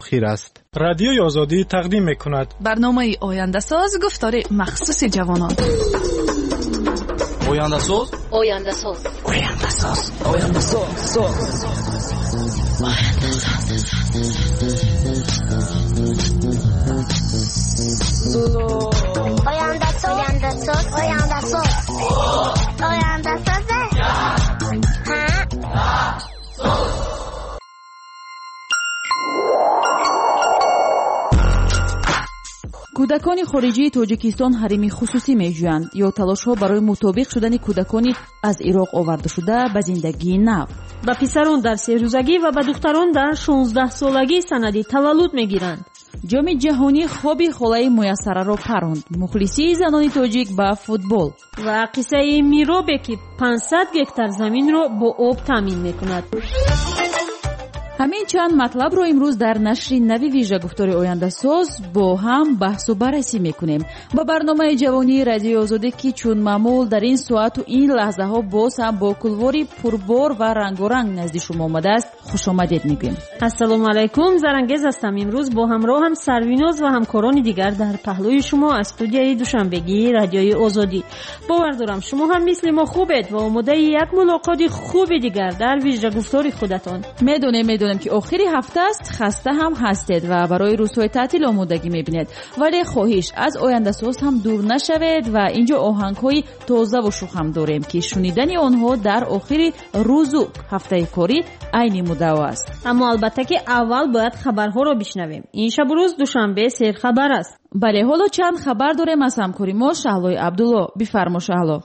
اخیر است. رادیوی آزادی تقدیم می‌کند برنامه آینده ساز گفتار مخصوص جوانان. آینده ساز آینده ساز آینده ساز آینده ساز کودکان خارجی تاجیکستان حریم خصوصی می‌جویند یا تلاش‌ها برای مطابق شدن کودکان از عراق آورده شده به زندگی نو. با پسران در 3 روزگی و با دختران در 16 سالگی سند تولد می‌گیرند. جام جهانی خوابی خلای میسره را پراند. مخلصی زنان تاجیک به فوتبال و قصه میروبه که 500 گکتار زمین را با آب تامین می‌کند. همین چند مطلب رو امروز در نشر نوی ویژه گفتار آینده ساز با هم بحث و بررسی میکنیم. با برنامه جوانی رادیو آزادی که چون معمول در این ساعت و این لحظه ها باز هم با کلواری پربار و رنگارنگ نزد شما آمده است خوش آمدید میگیم. السلام علیکم، زرنگز هستم. امروز با همراه هم سرویناز و همکاران دیگر در پهلوی شما از استودیوی دوشنبگی رادیوی آزادی. باور دارم شما هم مثل ما خوبید و آماده یک ملاقات خوب دیگر در ویژه گفتار خودتان. میدونم که آخری هفته است، خسته هم هستید و برای روزهای تعطیل آمادگی میبینید، ولی خواهش از آینده ساز هم دور نشوید و اینجا آهنگ‌های تازه و شوخ هم داریم که شنیدن آنها در آخر روز و هفته کاری عین مدعا است. اما البته که اول باید خبرها را بشنویم. این شب روز دوشنبه سیر خبر است. بله، حالا چند خبر داریم از همکاری ما شهلای عبدالله. بفرما شهلا.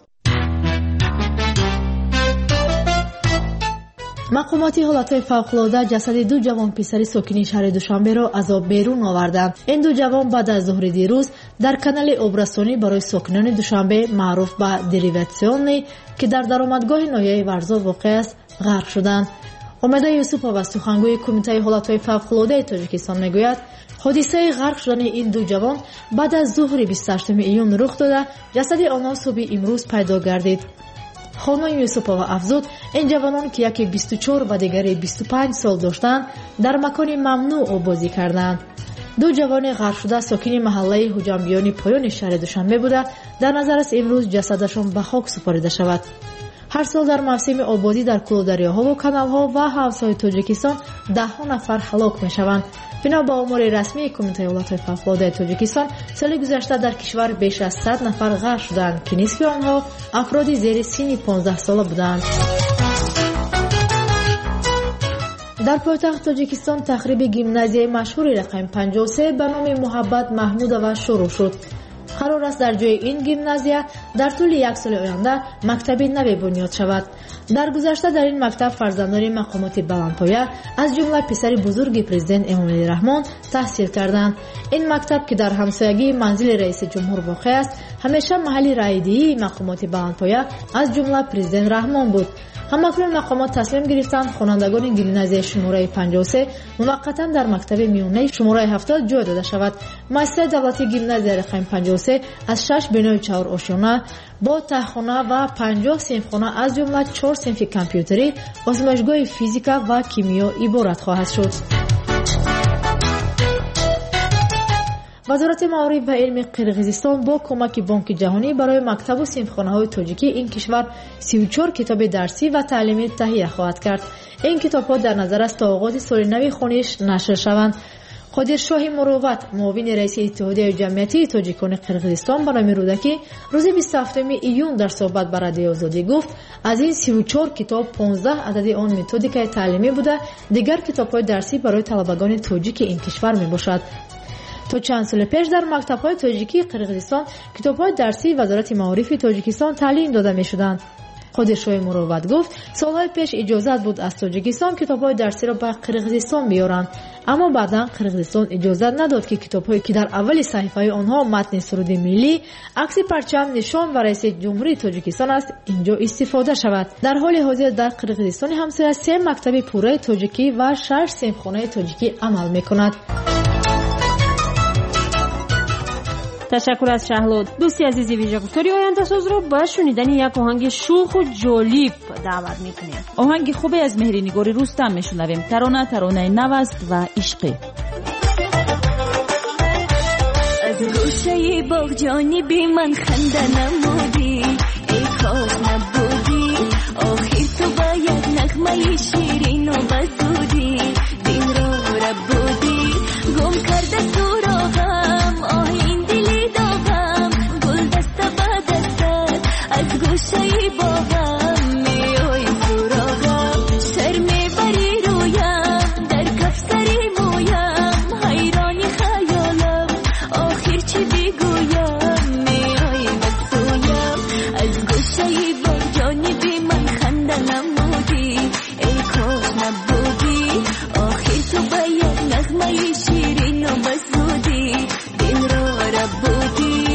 مقامات حالتهای فوق‌العاده جسد 2 جوان پسری ساکن شهر دوشنبه را از آب بیرون آوردند. این 2 جوان بعد از ظهر دیروز در کانال آبرسانی برای ساکنان دوشنبه معروف به دریواتسیون که در درآمدگاه ناحیه ورزا واقع است غرق شدند. امید یوسفова سخنگوی کمیته حالتهای فوق‌العاده تاجیکستان میگوید حادثه غرق شدن این 2 جوان بعد از ظهر 28 ایون رخ داده، جسد آنها صبح امروز پیدا گردید. خانم یوسفова افزود این جوانان که یکی 24 و دیگری 25 سال داشتند در مکان ممنوع آبازی کردند. 2 جوان غرق شده ساکن محله حجامبیانی پایان شهر دوشنبه بوده، در نظر است امروز جسدشان به خاک سپرده شود. هر سال در موسم آبادی در کلودریاها و کانالها و حوضهای تاجیکستان 10 نفر هلاک میشوند. بنا به آمار رسمی کمیته حالتهای فوق‌العاده تاجیکستان سال گذشته در کشور بیش از 100 نفر غرق شدند که نصف آنها افراد زیر سن 15 ساله بودند. در پایتخت تاجیکستان تخریب گیمنازیای مشهور رقم 53 به نام محبت محمودova شروع شد. قرار است در جای این گیمنازیا در طول 1 سال آینده مکتبی نوی بنیاد شود. در گذشته در این مکتب فرزندان مقامات بلندپایه از جمله پسر بزرگ پرزیدنت امامعلی رحمان تحصیل کردند. این مکتب که در همسایگی منزل رئیس جمهور واقع است همیشه محل رایدهی مقامات بلندپایه از جمله پرزیدنت رحمان بود. همکنون مقامات تصمیم گرفتند خوانندگان گیمنازیای شماره 53 موقتا در مکتب میانه شماره 70 جای داده شود. مؤسسه دولتی گیمنازیای رقم 53 از 6 بنای 4 آشیانه با تهخانه و 50 صنفخانه از جمله 4 صنف کامپیوتری، آزمایشگاه فیزیک و کیمیا عبارت خواهد شد. وزارت معارف و علم قرقیزستان با کمک بانک جهانی برای مکتب و صنفخانه‌های تاجیکی این کشور 34 کتاب درسی و تعلیمی تهیه خواهد کرد. این کتاب‌ها در نظر است تا آغاز سال نو خوانش نشر شوند. قادرشاه مروت، معاون رئیس اتحادیه جمعیتی تاجیکان قرقیزستان برای رودکی روز 27 ایون در صحبت با رادیو آزادی گفت از این 34 کتاب 15 عدد آن متدیک تعلیمی بوده، دیگر کتاب‌های درسی برای طلبگان تاجیک این کشور میباشد. تا چند سال پیش در مکتب‌های تاجیکی قرقیزستان کتاب‌های درسی وزارت معارف تاجیکستان تعلیم داده می‌شدند. قادرشاه مروت گفت سالهای پیش اجازه بود از تاجیکستان کتاب‌های درسی را به قرقیزستان بیارند، اما بعداً قرقیزستان اجازه نداد که کتاب‌هایی که در اول صفحه آنها متن سرود ملی، عکس پرچم نشان و رئیس جمهوری تاجیکستان است اینجا استفاده شود. در حال حاضر در قرقیزستان همسر 3 مکتب پوره تاجیکی و 6 صنفخانه تاجیکی عمل می‌کند. تشکر از شهلا. دوستی عزیز ویژه گفتاری آینده ساز رو با شنیدن یک آهنگ شوخ و جالب دعوت میکنیم. آهنگ خوبی از مهرنگار رستم میشنویم. ترانه نو است و عشقی. گوشه باغ جانبی من خنده نمودی ای کاش نبودی آخر تو باید نغمه شیرین و بسودی دین را ربودی گم کرده سراغم آهین دلی داغم گل دست با دستت از گوشه باغم میای سراغم سر میبری رویم در کف سری مویم حیرانی خیالم آخر چی بگویم میای بسویم از گوشه باغ جانبی من خنده نمودی ای کاش نبودی آخر تو باید نغمه شیرین و بسودی دین را ربودی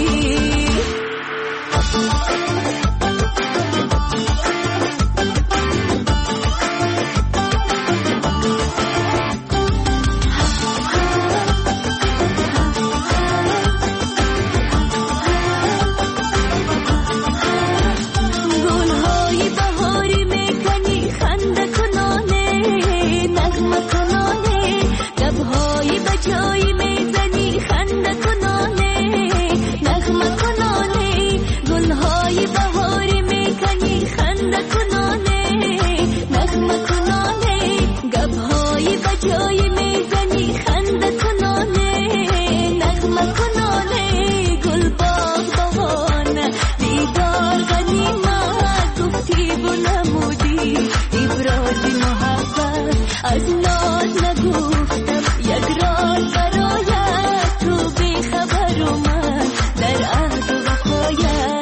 گلهای بهاری میکنی خنده کنانه نغمه کنانه لبهای بجایی میزنی خنده کنانه نغمه کنانه گلهای بهاری میکنی خنده کنانه نغمه کنانه گبهای بجایی میزنی خنده کنانه نغمه کنانه گل باغ بهانه دیدار غنیمت گفتی و نمودی ابراز محبت از ناز نگفتم یک راز برایت تو بیخبر و من در عهد و وفایت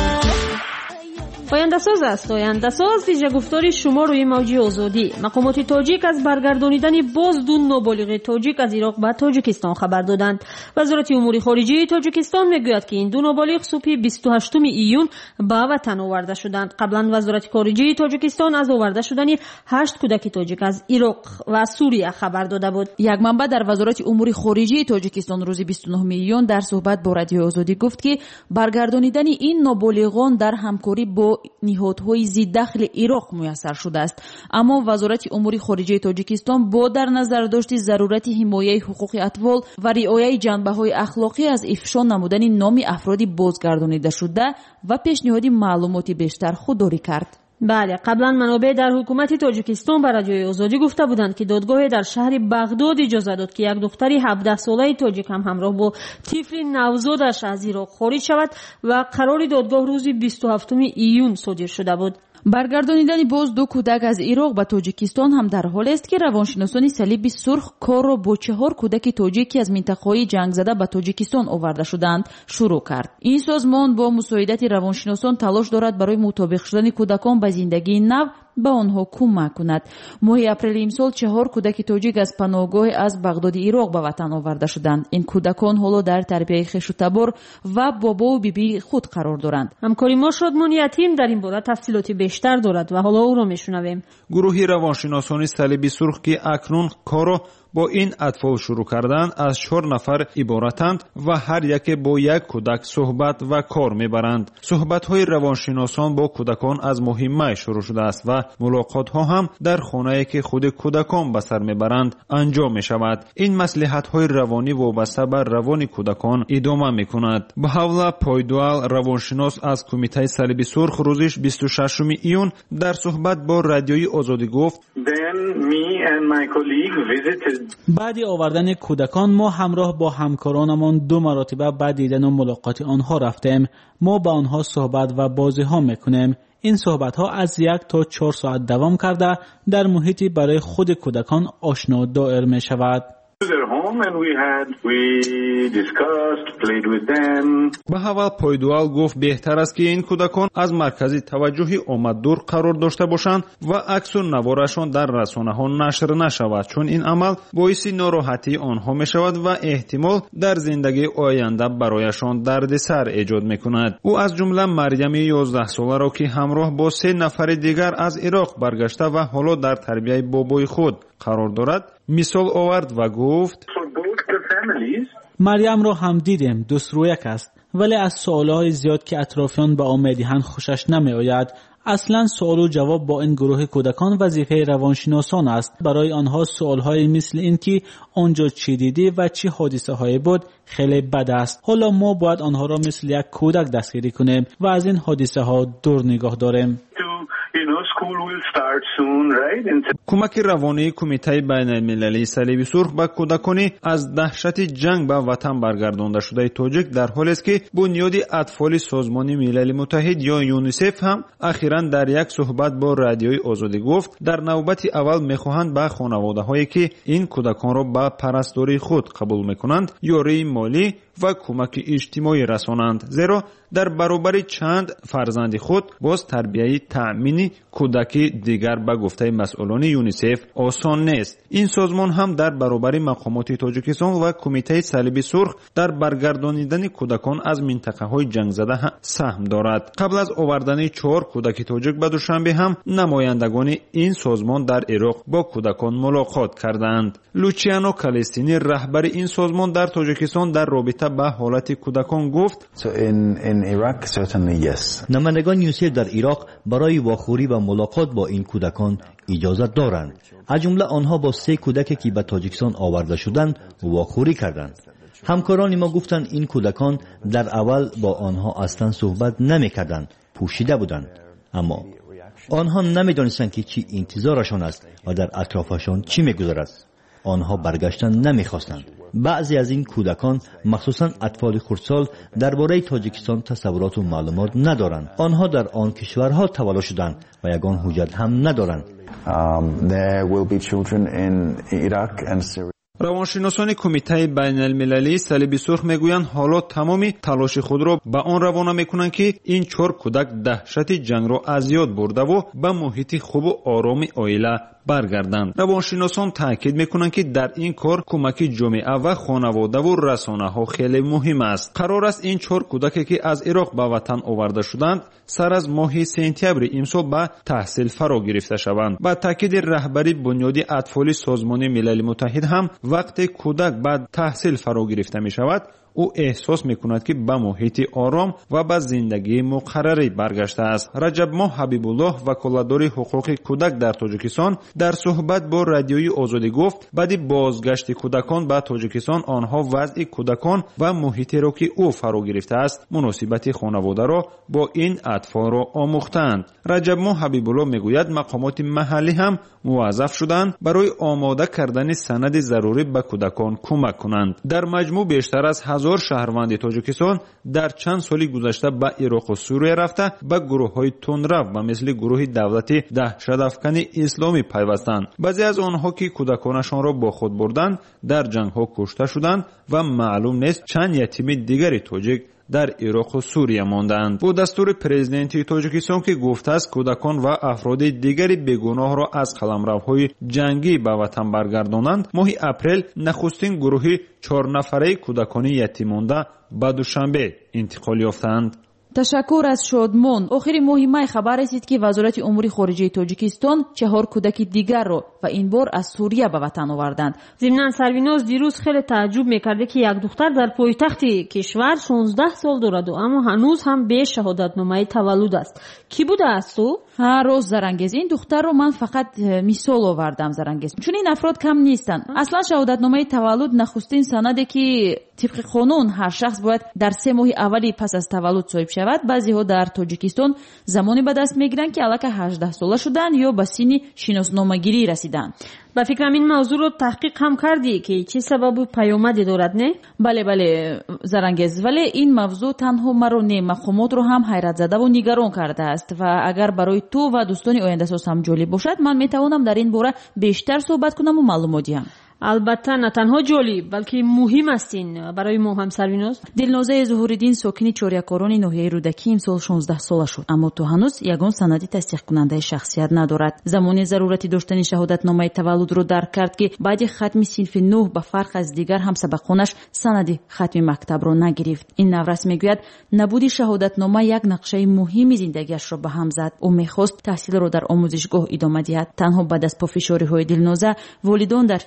آینده ساز است. آینده ساز ویژه گفتاری شما روی موج آزادی. مقامات تاجیک از برگردانیدن باز دو نابالغ تاجیک از عراق به تاجیکستان خبر دادند. وزارت امور خارجه تاجیکستان میگوید که این دو نابالغ صبح 28 ایون به وطن آورده شدند. قبلا وزارت خارجه تاجیکستان از آورده شدن 8 کودک تاجیک از عراق و سوریه خبر داده بود. یک منبع در وزارت امور خارجه تاجیکستان روز 29 ایون در صحبت با رادیو آزادی گفت که برگردانیدن این نابالغان در همکاری با نهادهای ضد دخل عراق میسر شده است. اما وزارت امور خارجه تاجیکستان با در نظر داشت ضرورت حمایت حقوق اطفال و رعایت جنبه‌های اخلاقی از افشا نمودن نام افرادی بازگردانیده شده و پیشنهاد معلومات بیشتر خودداری کرد. بله، قبلا منابع در حکومت تاجیکستان به رادیوی آزادی گفته بودند که دادگاه در شهر بغداد اجازه داد که یک دختر 17 ساله تاجیک هم همراه با طفل نوزادش از عراق خارج شود و قرار دادگاه روز 27 ایون صادر شده بود. برگردانیدن باز دو کودک از عراق به تاجیکستان هم در حال است که روانشناسان صلیب سرخ کار را با 4 کودک تاجیکی از منطقه‌های جنگ زده به تاجیکستان آورده شدند شروع کرد. این سازمان با مساعدت روانشناسان تلاش دارد برای مطابق شدن کودکان به زندگی نو به آنها کمک کند. ماه اپریل امسال 4 کودک تاجیک از پناهگاه از بغداد عراق به وطن آورده شدند. این کودکان حالا در تربیت خویش و تبار و بابا و بیبی خود قرار دارند. همکاری ما شادمان یتیم در این باره تفصیلات بیشتر دارد و حالا او را میشنویم. گروه روانشناسان صلیب سرخ که اکنون کارو با این اطفال شروع کردن از 4 نفر عبارتند و هر یک با یک کودک صحبت و کار میبرند. صحبت‌های روانشناسان با کودکان از مهمه شروع شده است و ملاقات‌ها هم در خانه‌ای که خود کودکان به سر میبرند انجام میشود. این مصلحت‌های روانی وابسته به روان کودکان ادامه میکند. بهاولا پایدوال روانشناس از کمیته صلیب سرخ روز 26 ایون در صحبت با رادیوی آزادی گفت: بعد آوردن کودکان ما همراه با همکارانمان 2 مرتبه بعد دیدن و ملاقات آنها رفتیم. ما با آنها صحبت و بازی ها میکنیم. این صحبت ها از 1 تا 4 ساعت دوام کرده در محیطی برای خود کودکان آشنا دایر می شود. به حال پایدوال گفت بهتر است که این کودکان از مرکزی توجهی آمد دور قرار داشته باشند و عکس و نوارشان در رسانه ها نشر نشود، چون این عمل باعث ناراحتی آنها می شود و احتمال در زندگی آینده برایشان دردسر ایجاد می کند. او از جمله مریم 11 ساله را که همراه با 3 نفر دیگر از عراق برگشته و حالا در تربیت بابای خود قرار دارد مثال آورد و گفت: مریم را هم دیدیم، دوست رویک است ولی از سوالهای زیاد که اطرافیان به آن می‌دهند خوشش نمی‌آید. اصلا سوال و جواب با این گروه کودکان وظیفه روانشناسان است. برای آنها سوالهای مثل این که آنجا چی دیدی و چی حادثه های بود خیلی بد است. حالا ما باید آنها را مثل یک کودک دستگیری کنیم و از این حادثه ها دور نگاه داریم. کمک روانی کمیته بین المللی صلیب سرخ به کودکان از دهشت جنگ به وطن برگردانده شده تاجیک در حالی است که بنیاد اطفال سازمان ملل متحد یا یونیسف هم اخیراً در یک صحبت با رادیوی آزادی گفت در نوبت اول میخواهند به خانواده‌هایی که این کودکان را به پرستاری خود قبول میکنند یاری مالی و کمک اجتماعی رسانند، زیرا در برابر چند فرزند خود باز تربیت تأمین کودک دیگر به گفته مسئولان یونیسف آسان نیست. این سازمان هم در برابر مقامات تاجیکستان و کمیته صلیب سرخ در برگردانیدن کودکان از منطقه های جنگ زده سهم دارد. قبل از آوردن 4 کودک تاجیک به دوشنبه هم نمایندگان این سازمان در عراق با کودکان ملاقات کردند. لوچیانو کالیستینی رهبر این سازمان در تاجیکستان در رابطه به حالت کودکان گفت نمایندگان یونیسف در عراق برای واخوری و ملاقات با این کودکان اجازه دارند. از جمله آنها با 3 کودکی که به تاجیکستان آورده شدند واخوری کردند. همکاران ما گفتند این کودکان در اول با آنها اصلا صحبت نمی‌کردند، پوشیده بودند، اما آنها نمی‌دانستند که چی انتظارشان است و در اطرافشان چی می‌گذرد. آنها برگشتن نمی‌خواستند. بعضی از این کودکان مخصوصاً اطفال خردسال درباره تاجیکستان تصورات و معلومات ندارند. آنها در آن کشورها تولد شدند و یگان حجت هم ندارند. روانشناسان کمیته بین المللی صلیب سرخ میگویند حالا تمام تلاش خود را به آن روانه میکنند که این 4 کودک دهشت جنگ را از یاد برده و به محیط خوب و آرام عائله برگردند. روانشناسان تاکید میکنند که در این کار کمک جامعه و خانواده و رسانه ها خیلی مهم است. قرار است این 4 کودکی که از عراق به وطن آورده شدند سر از ماه سپتامبر امسال به تحصیل فرا گرفته شوند. با تاکید رهبری بنیاد اطفال سازمان ملل متحد هم وقتی کودک بعد تحصیل فرا گرفته می شود او احساس میکند که به محیط آرام و به زندگی مقرری برگشته است. رجب ماه حبیب الله وکالتدار حقوق کودک در تاجیکستان در صحبت با رادیوی آزادی گفت بعد بازگشت کودکان به تاجیکستان آنها وضع کودکان و محیطی را که او فرا گرفته است مناسبت خانواده را با این اطفال را آموختند. رجب ماه حبیب الله میگوید مقامات محلی هم موظف شدند برای آماده کردن سند ضروری به کودکان کمک کنند. در مجموع بیشتر از 1000 شهروند تاجیکستان در چند سال گذشته به عراق و سوریه رفته به گروه‌های تندرو و مثل گروه دولتی دهشت‌افکن اسلامی پیوستند. بعضی از آنها که کودکانشان را با خود بردند در جنگ‌ها کشته شدند و معلوم نیست چند یتیم دیگری تاجیک در عراق و سوریه ماندند. با دستور پرزیدنت تاجیکستان که گفته است کودکان و افراد دیگری بیگناه را از قلمروهای جنگی به وطن برگردانند، ماه اپریل نخستین گروه 4 نفره کودکان یتیم مانده به دوشنبه انتقال یافتند. تشکر از شادمان. آخر ماه می خبر رسید که وزارت امور خارجه تاجیکستان 4 کودک دیگر را و این بار از سوریه به وطن آوردند. ضمناً سرویناز دیروز خیلی تعجب میکرده که یک دختر در پایتخت کشور 16 سال دارد و اما هنوز هم به شهادتنامه تولد است. کی بوده است تو؟ روز زرنگیز. این دختر رو من فقط مثال آوردم زرنگیز، چون این افراد کم نیستن. اصلا شهادتنامه تولد نخستین سنده که طبق قانون هر شخص باید در 3 ماه اولی پس از تولد صاحب شود. بعضی ها در تاجیکستان زمانی به دست میگیرن که الک 18 ساله شدن یا به سن شناسنامه‌گیری رسیدن. با فکرم این موضوع رو تحقیق هم کردی که چه سبب پیامدی دارد نه؟ بله زرنگیز، ولی این موضوع تنها مرا نه مقامات رو هم حیرت زده و نگران کرده است و اگر برای تو و دوستان آینده ساز هم جالب باشد من میتوانم در این باره بیشتر صحبت کنم و معلومات دهم. البته نه تنها جالب بلکه مهم استین برای ما هم سرویناز. دلنازه ظهوریدین ساکنی چاریکاران ناحیه رودکی امسال 16 ساله شد، اما تو هنوز یگان سندی تصدیق کننده شخصیت ندارد. زمانی ضرورتی داشتن شهادتنامه تولد رو درک کرد که بعد ختم صنف 9 به فرق از دیگر هم سبقانش سند ختم مکتب را نگرفت. این نورس میگوید نبود شهادتنامه یک نقشه مهم زندگیش را به هم زد. او میخواست تحصیل را در آموزشگاه ادامه دهد. تنها بعد از پافشاری های دلنازه والدان در فکر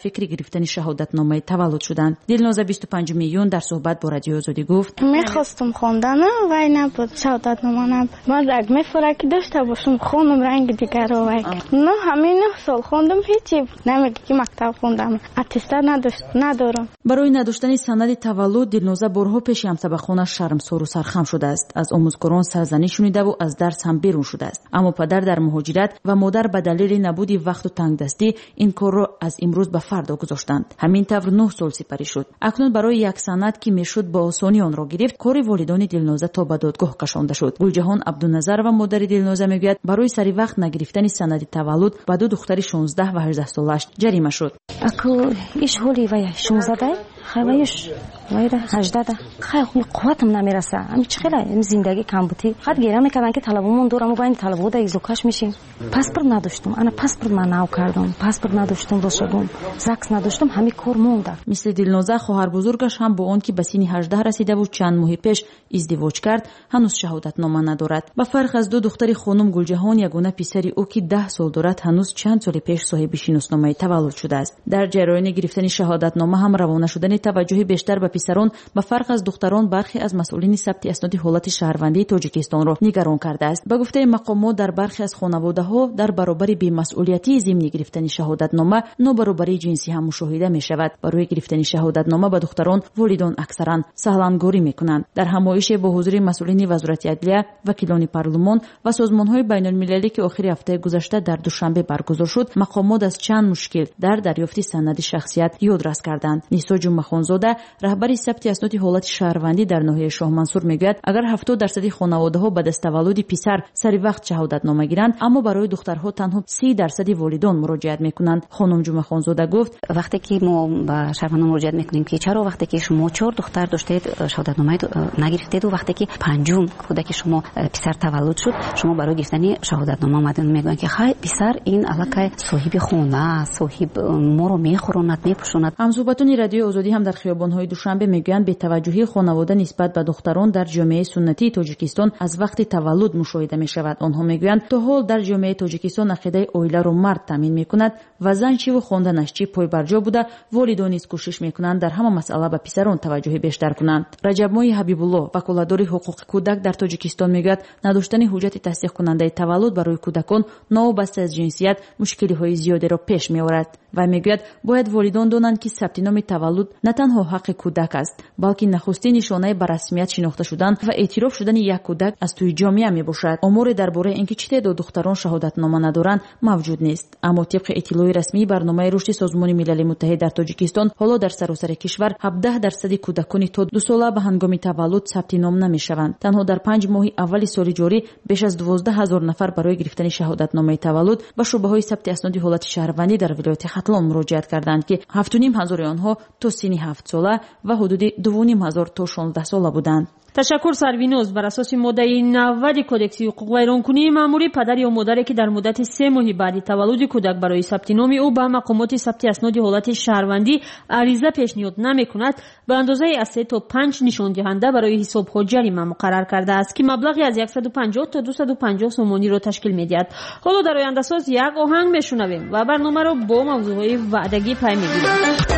گرفتن شهادتنامه تولد شدند. دلنازه 25 میلیون در صحبت با رادیو آزادی گفت: میخواستم خواندن ولی نبود، شهادتنامه نبود. من رنگ میفرکی داشته باشم خونم رنگ دیگر رو نه همین 9 سال خوندم هیچی نمیگه که مکتب خوندم اتستاد ندارم. برای نداشتن سند تولد دلنازه بارها پیش همسبخانش شرمسار و سرخم شده است. از آموزگاران سرزنش شنیده و از درس هم بیرون شده است. اما پدر در مهاجرت و مادر به دلیل نبودی وقت و تنگدستی این کار را از امروز به فردا گذاشتند. همین طور 9 سال سپری شد. اکنون برای یک سند که میشد با آسانی آن را گرفت، کار والدان دلنازه تا به دادگاه کشانده شد. گلجهان عبدالنظر و مادر دلنازه میگوید برای سری وقت نگرفتن سند تولد به دو دختر 16 و 18 سالش جریمه شد. اكو ايش هولي ويا 16 خواهش وایره 18 خیلی قوتم نمیرسه. همین چقدر این زندگی کم بودی. خاطر گیرم میکردن که طلبمون دورم و با این طلبو دا ایزوکاش میشیم. پاسپورت نداشتم. انا پاسپورت من ناو کردم. پاسپورت نداشتم روشدم. زاکس نداشتم. همین کار مونده. مثل دلنازه خواهر بزرگش هم با اون که به سن 18 رسیده بود چند ماه پیش ازدواج کرد، هنوز شهادتنامه ندارد. با فرق از دو دختر خانم گلجهان یگانه پسری او که 10 سال دارد هنوز چند سال پیش صاحب شناسنامه تولد شده است. در جریان گرفتن شهادتنامه هم روانه شدن توجه بیشتر به پسران با فرق از دختران برخی از مسئولین ثبت اسناد حالت شهروندی تاجیکستان را نگران کرده است. به گفته مقامات در برخی از خانواده‌ها در برابر بی‌مسئولیتی ضمن گرفتن شهادتنامه نابرابری جنسی هم مشاهده می شود. برای گرفتن شهادتنامه به دختران والدان اکثرا سهلانگوری میکنند. در همایش با حضور مسئولین وزارت عدلیه، وکیلان پارلمان و سازمان‌های بین‌المللی که آخر هفته گذشته در دوشنبه برگزار شد، مقامات از چند مشکل در دریافت سند شخصیت یادرس کردند. نیسا جمعه‌خانزاده رهبر ثبت اسناد حالت شهروندی در ناحیه شاه منصور میگوید اگر 70% خانواده‌ها به دست تولد پسر سری وقت شهادتنامه گیرند، اما برای دخترها تنها 30% والدان مراجعت میکنند. خانم جمعه‌خانزاده گفت وقتی که ما به شهروندان مراجعت میکنیم که چرا وقتی که شما 4 دختر داشتید شهادتنامه نگرفتید و وقتی که پنجم کودک شما پسر تولد شد شما برای گرفتن شهادتنامه اومدن، میگن که خیر پسر این الکه صاحب خونه صاحب ما رو میخوراند میپوشاند. همصحبتان رادیو آزادی هم در خیابان‌های دوشنبه میگویند به توجهی خانواده نسبت به دختران در جامعه سنتی تاجیکستان از وقت تولد مشاهده می شود. آنها میگویند تا حال در جامعه تاجیکستان عقیده اویله را مرد تامین میکند و زن چی و خواندنش چی پای برجا بوده. والدان نیز کوشش میکنند در همه مسئله به پسران توجه بیشتر کنند. رجب ماه حبیب الله وکالتدار حقوق کودک در تاجیکستان میگوید نداشتن حجت تصدیق کننده تولد برای کودکان نوبسته از جنسیت مشکلی‌های زیادی را پیش میآورد و میگوید باید والدان دانند که ثبت نام تولد نه تنها حق کودک است بلکه نخستین نشانه به رسمیت شناخته شدن و اعتراف شدن یک کودک از توی جامعه می باشد. آمار درباره اینکه چه تعداد دختران شهادتنامه ندارند موجود نیست، اما طبق اطلاع رسمی برنامه رشد سازمان ملل متحد در تاجیکستان حالا در سراسر کشور 17% کودکان تا 2 ساله به هنگام تولد ثبت نام نمیشوند. تنها در 5 ماه اول سال جاری بیش از 12,000 نفر برای گرفتن شهادتنامه تولد و شبهه‌های ثبت اسناد حالت شهروندی در ولایت ختلان مراجعت کردند که 7,500 آنها تا سن 7 ساله و حدود 2,500 تا 16 ساله بودند. تشکر سروینوز. بر اساس ماده 90 کدکس حقوق ویرانکنی ماموری پدر یا مادری که در مدت 3 ماه بعد تولد کودک برای ثبت نام او به مقامات ثبت اسناد حالت شهروندی عریضه پیشنهاد نمی‌کند به اندازه از 3 تا 5 نشان دهنده برای حساب‌ها جریمه مقرر کرده است که مبلغی از 150 تا 250 سومانی را تشکیل می‌دهد. حالا در آینده ساز یک آهنگ میشنویم و برنامه را با موضوعهای وعدگی پی می‌گیریم.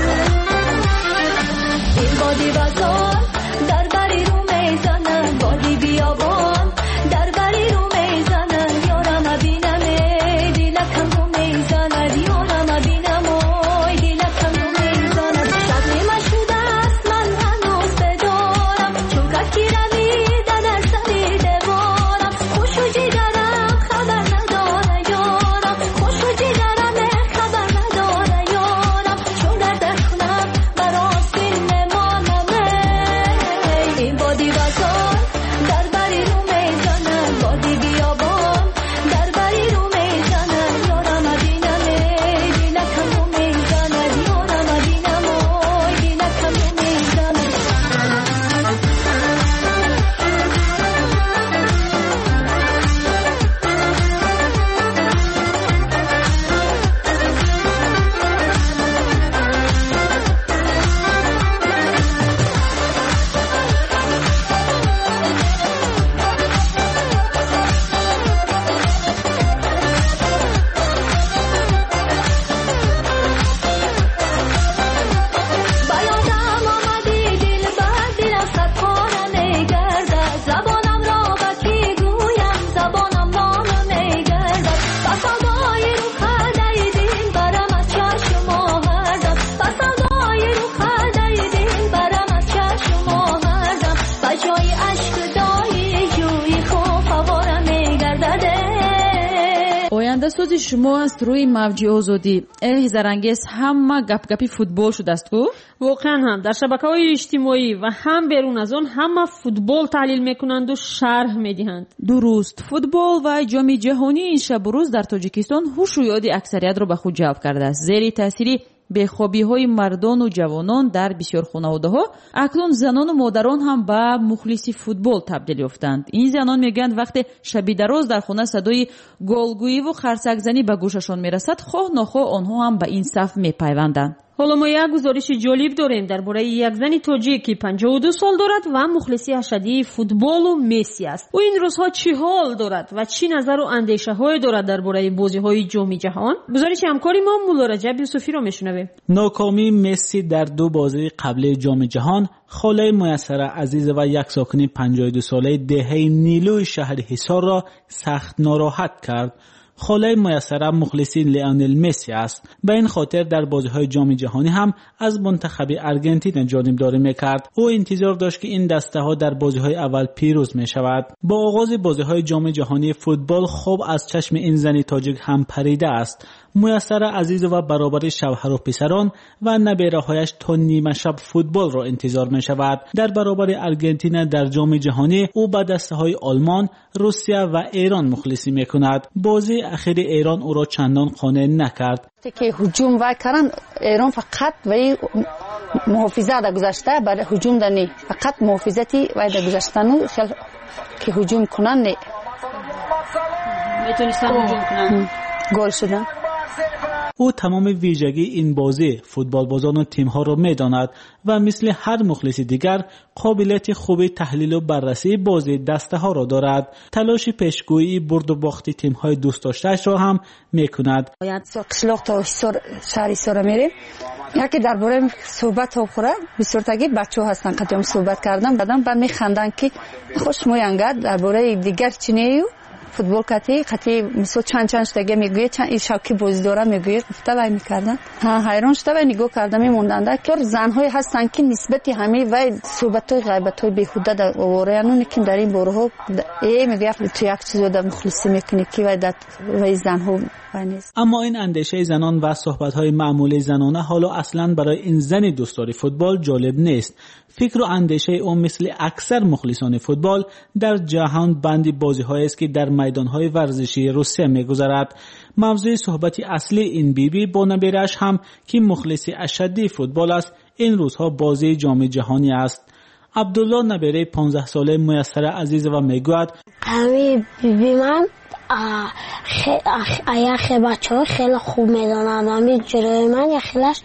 بادی بیابان در بری رو میزنن یارم بینم دیلکم رو میزنن یارم بینم دیلکم رو میزنن صدمه من شده است من هنوز بدارم چون کسی رویدن از سری دوارم خوش و جیگرم خبر نداره یارم خوش و جیگرم خبر نداره یارم چون در دخنم برای سین مانمه آواز شما است روی موج آزادی. زرنگیز همه گپ فوتبال شده است کو؟ واقعا هم در شبکه‌های اجتماعی و هم بیرون از آن همه فوتبال تحلیل میکنند و شرح میدهند. درست، فوتبال و جام جهانی این شب و روز در تاجیکستان هوش و یاد اکثریت را به خود جلب کرده است. زیر تاثیر بخوابی‌های مردان و جوانان در بسیار خانواده‌ها اکنون زنان و مادران هم به مخلصی فوتبال تبدیل یافتند. این زنان میگویند وقتی شبی دراز در خانه صدای گلگویی و خرسک زنی به گوششان میرسد، خواه نخواه آنها هم به این صف میپیوندند. حالا ما یک گزارش جالب داریم درباره یک زن تاجیک که 52 سال دارد و مخلصی اشدی فوتبال و مسی است. او این روزها چه حال دارد و چه نظر و اندیشه های دارد درباره بازی‌های جام جهان؟ گزارش همکاری ما مولا رجب یوسفی را میشنویم. ناکامی مسی در 2 بازی قبل جام جهان خاله میسره عزیز و یک ساکن 52 ساله دهه نیلوی شهر حصار را سخت ناراحت کرد. خاله میسره مخلصی لیونل مسی است. به این خاطر در بازی‌های جام جهانی هم از منتخب ارژانتین جانبداری می‌کرد. او انتظار داشت که این دسته‌ها در بازی‌های اول پیروز می‌شود. با آغاز بازی‌های جام جهانی فوتبال خوب از چشم این زن تاجیک هم پریده است. میسره عزیز و برابر شوهر و پسران و نبیره‌هایش تا نیمه شب فوتبال را انتظار می‌شود. در برابر ارژانتین در جام جهانی او به دسته‌های آلمان، روسیه و ایران مخلصی می‌کند. بازی اخیر ایران او را چندان قانع نکرد. که هجوم و کردن ایران فقط وی محافظت در گذشته برای هجوم دنی فقط محافظتی و در گذشتن خیلی که هجوم کنن نه میتونستن هجوم کنن گل شدن. او تمام ویژگی این بازی فوتبال بازان و تیم‌ها را می‌داند و مثل هر مخلص دیگر قابلیت خوب تحلیل و بررسی بازی دسته‌ها را دارد. تلاش پیشگویی برد و باخت تیم‌های دوست داشته‌اش را هم می‌کند. باید قشلاق تا شهر سورا میریم. یکی درباره صحبت ها خوره بسیار تاگی بچه‌ها هستن قدیم صحبت کردن بعدم بعد می‌خندن که خوش موینگاد درباره دیگر چینیو فوتبال کتی مثلا چند شتگه میگویه چند این شوکی بازی داره میگویه گفته وای میکردن حیران شده و نگاه کردم میموندن که زن‌های هستن که نسبت همه و صحبت‌های غیبت‌های بیهوده در آوریانو که در این بارها میگه تو یک چیز رو مخلصی میکنی که و زن‌ها اما این اندیشه زنان و صحبت‌های معمولی زنانه حالا اصلاً برای این زن دوستدار فوتبال جالب نیست. فکر و اندیشه او مثل اکثر مخلصان فوتبال در جهان بندی بازی‌هایی است که در میدان‌های ورزشی روسیه می‌گذرد. موضوع صحبتی اصلی این بیبی با نبیرش هم که مخلص اشدی فوتبال است این روزها بازی جام جهانی است. عبدالله نبیره 15 ساله میسره عزیز و میگوید امی بیبی من خیلی بچه ها خیلی خوب میدونن امی جلوی من یه خیلیش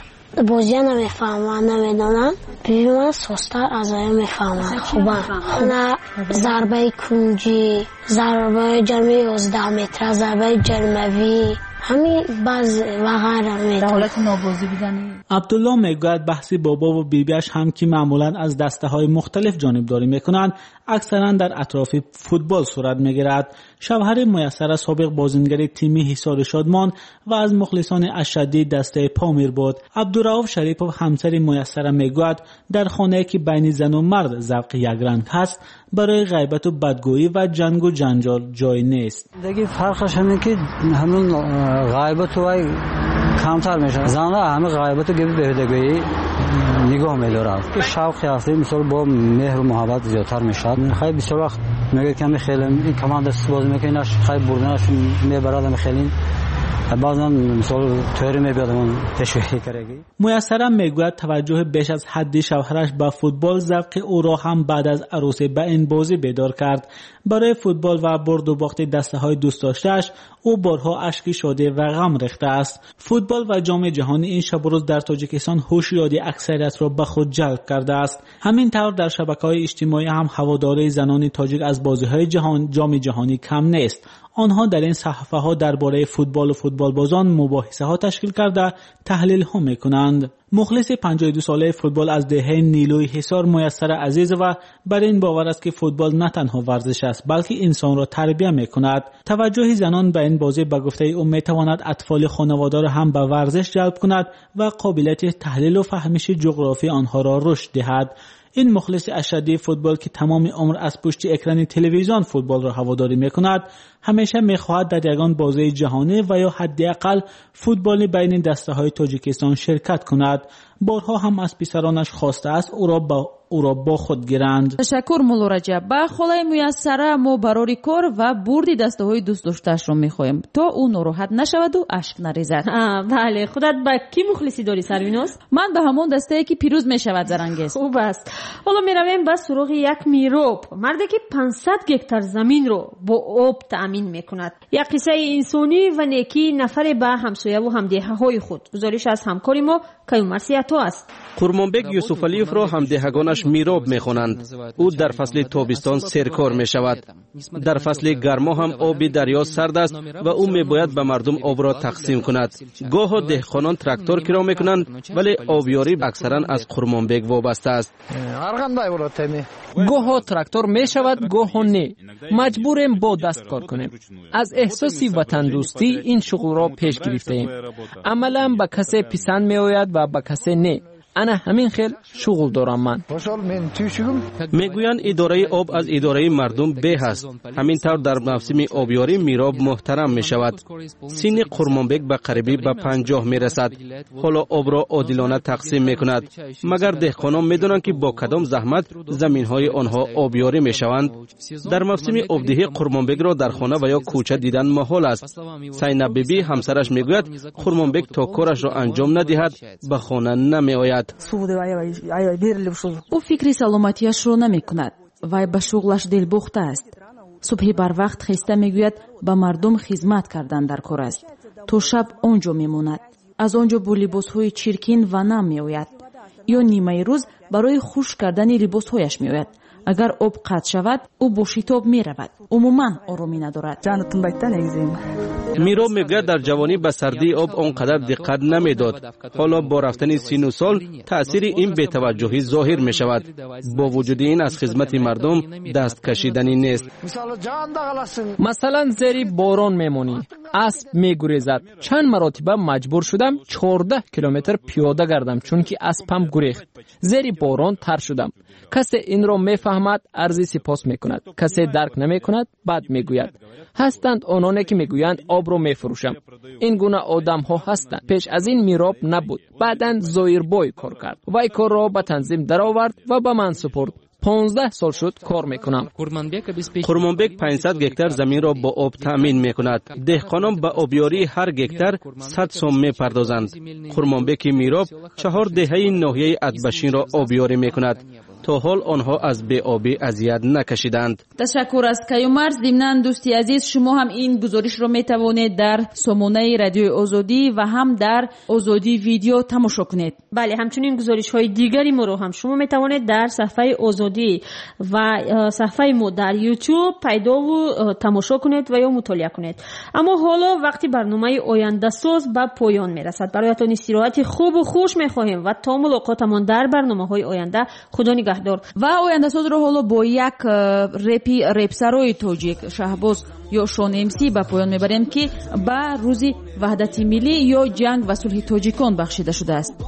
بازی نمیفهمن نمیدونن بیبی من سوستر از آیا میفهمن خوبن نه ضربه کنجی ضربه جرمی 11 متر ضربه جرموی همین باز و غیره در حالت نابازی بودنی. عبدالله میگوید بحث بابا و بیبیش هم که معمولا از دسته های مختلف جانبداری میکنند اکثرا در اطراف فوتبال صورت میگیرد. شوهر میسره سابق بازیگر تیم حصار شادمان و از مخلصان اشدی دسته پامیر بود. عبدالرؤوف شریپوف همسر میسره میگوید در خانه که بین زن و مرد ذوق یک رنگ هست برای غیبت و بدگویی و جنگ و جنجال جای نیست. دیگه فرقش همین که همون غیبت و کمتر میشه. زنها همه غیبت و بهدگویی نگاه می‌دارند. که شوقی هست مثلا با مهر و محبت زیادتر میشه. خیلی بسیار وقت میگه که خیلی این کماند دست بازی میکنه خیلی بردنش میبرد خیلی بعضا مثلا طوری میبیادمون تشویق کرگی. میسره میگوید توجه بیش از حد شوهرش به فوتبال ذوق او را هم بعد از عروسی به این بازی بیدار کرد. برای فوتبال و برد و باخت دسته های دوست داشته‌اش او بارها اشک شده و غم ریخته است. فوتبال و جام جهانی این شب و روز در تاجیکستان هوشیاری اکثریت را به خود جلب کرده است. همین طور در شبکه‌های اجتماعی هم هواداری زنان تاجیک از بازی‌های جام جهانی کم نیست. آنها در این صفحه‌ها درباره فوتبال و فوتبال بازان مباحثه‌ها تشکیل کرده تحلیل‌ها می‌کنند. مخلص 52 ساله فوتبال از دهه نیلوی حصار میسره عزیز و بر این باور است که فوتبال نه تنها ورزش است بلکه انسان را تربیت می‌کند. توجه زنان به این بازی به گفته او می‌تواند اطفال خانواده را هم به ورزش جلب کند و قابلیت تحلیل و فهمش جغرافی آنها را رشد دهد. این مخلص اشدی فوتبال که تمام عمر از پشت اکران تلویزیون فوتبال را هواداری می‌کند همیشه میخواهد در یگان بازی جهانی و یا حداقل فوتبال بین دسته‌های تاجیکستان شرکت کند. بارها هم از پسرانش خواسته است او را با خود گیرند. تشکر مولا رجب. با خلای میسره ما برای کار و بردی دسته‌های دوست داشته‌اش را می‌خواهیم تا او ناراحت نشود و اشک نریزد. بله، خودت با کی مخلصی داری سرویناز؟ من به همون دسته‌ای که پیروز میشود زرنگیز. خوب است. حالا میرویم با سراغ یک میروب، مردی که 500 گکتار زمین رو با آب تأمین میکند. یک قصه انسانی و نیکی نفر به همسایه و همدیهه‌های خود. گزارش از همکاری ما کیومرسیاتو است. قرمانبک یوسف علیف را همدیهگانش میراب میخوانند. او در فصل تابستان سرکار میشود. در فصل گرما هم آب دریا سرد است و او میباید به مردم آب را تقسیم کند. گاه دهقانان تراکتور کرا میکنند ولی آبیاری اکثرا از قرمانبک وابسته است. گاه تراکتور میشود گاه نه. مجبوریم با دست کار کنیم. از احساسی وطن دوستی این شغل را پیش گرفتیم. عملا به کسی پسند میآید و به کسی نه. انا همین خیل شغل دارم من. میگویند اداره آب از اداره مردم به است. همین طور در موسم آبیاری میراب محترم می شود. سین قرمانبک به قریبی به 50 می رسد. حالا آب را عادلانه تقسیم می کند. مگر دهقانان می دانند که با کدام زحمت زمین های آنها آبیاری می شوند. در موسم آبدهی قرمانبک را در خانه و یا کوچه دیدن محال است. زینب بیبی همسرش می گوید قرمانبک تا کارش را انجام ندهد به خانه نمی آید. او فکری سلامتیش رو نمی کند. وای به شغلش دلبخته است. صبح بر وقت خسته می گوید به مردم خدمت کردن در کار است. تو شب آنجا می ماند. از آنجا با لباس های چرکین و نم می آید. یا نیمه روز برای خشک کردن لباس هایش می آید. اگر آب قطع شود او با شتاب می رود. عموما آرامی ندارد. میراب میگوید در جوانی به سردی آب آنقدر دقت نمیداد. حالا با رفتن سن و سال تأثیر این بی‌توجهی ظاهر می شود. با وجود این از خدمت مردم دست کشیدنی نیست. مثلا زیر باران میمونی، اسب میگریزد. چند مرتبه مجبور شدم 14 کیلومتر پیاده گردم چون که اسبم گریخت. زیر باران تر شدم. کسی این را میفهمد ارزی سپاس میکند، کسی درک نمیکند بد میگوید. هستند آنانی که میگویند آب را میفروشم. این گونه آدم ها هستند. پیش از این میراب نبود، بعداً زایربای کار کرد. وی کار را به تنظیم درآورد و به من سپرد. 15 سال شد کار میکنم. قرمانبک 500 گکتار زمین را با آب تامین میکند. دهقانان به آبیاری هر گکتار 100 سوم میپردازند. قرمانبک میراب 4 دهه ناحیه ادبشین را آبیاری میکند. تا حال آنها از بی آبی اذیت نکشیدند. تشکر است کیومرس. ضمناً دوستی عزیز شما هم این گزارش را میتوانید در سامانه رادیو آزادی و هم در آزادی ویدیو تماشا کنید. بله، همچنین گزارش های دیگری ما رو هم شما میتوانید در صفحه آزادی و صفحه ما در یوتیوب پیدا و تماشا کنید و یا مطالعه کنید. اما حالا وقتی برنامه آینده ساز به پایان میرسد. برایتان استراحت خوب و خوش میخواهیم و تا ملاقاتمان در برنامه های آینده خدا نگهدار. و آینده ساز رو حالا با یک رپسرای تاجیک شهباز یا شان امسی به پایان میبریم که به روز وحدت ملی یا جنگ و صلح تاجیکان بخشیده شده است.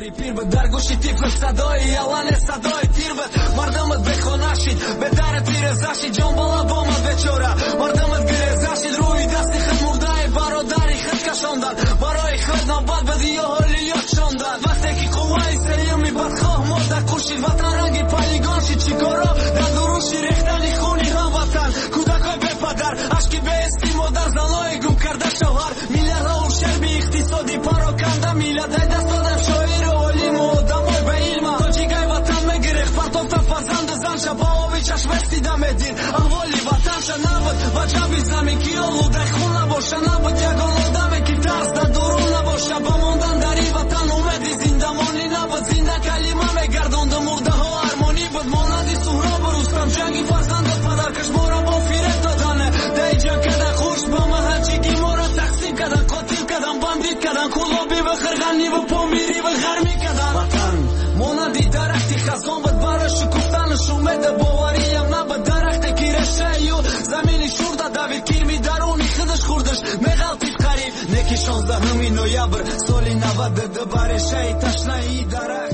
اشکی به استیمو در زنای گم کرده شوهر میلیارد ها و شربی اقتصادی پراکنده میلیارد های دست دادم شاعر و علیم و دمای به علم تاجیکای وطن میگریخت پرتافت فرزند زن شبا آبی چشم استیده میدین احوالی وطن شه نبود و جبی زمین کی آلوده خون نباشه نبود یگان آدمی که ترس در درون نباشه با موندن در این وطن اومدی زندمانی نبود زنده کلمه میگردوند مرده ها ارمانی بود مانندی سهراب روستم جنگی فرزند پدرکش مورا با فیرت دادنه دیجا کدن خوش با ما هرچیگی مورا تقسیم کدن قاتل کدن باندید کدن کلابی و خرغنی و پامیری و غرمی کدن وطن مانندی درختی خزان بود برای شکفتنش اومده باوریم نبود درخت کیرشه یو زمینی شورده دوید کیرمی درونی خودش خوردش میغلطید قریب نکی 16 نویابر سالی 92 برای شهی تشنهی درخت